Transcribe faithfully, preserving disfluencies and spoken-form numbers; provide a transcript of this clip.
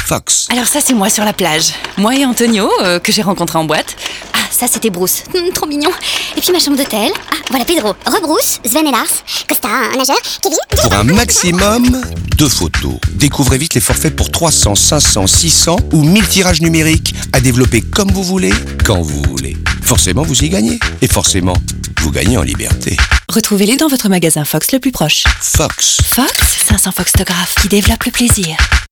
Fox. Alors ça, c'est moi sur la plage. Moi et Antonio, euh, que j'ai rencontré en boîte. Ah, ça c'était Bruce, hum, trop mignon. Et puis ma chambre d'hôtel. Ah, voilà Pedro, Rebrousse, Sven et Lars, Costa, un nageur, Kevin. Pour un maximum de photos, découvrez vite les forfaits pour trois cents, cinq cents, six cents ou mille tirages numériques à développer comme vous voulez, quand vous voulez. Forcément, vous y gagnez. Et forcément, vous gagnez en liberté. Retrouvez-les dans votre magasin Fox le plus proche. Fox. Fox, cinq cents Foxtographes qui développent le plaisir.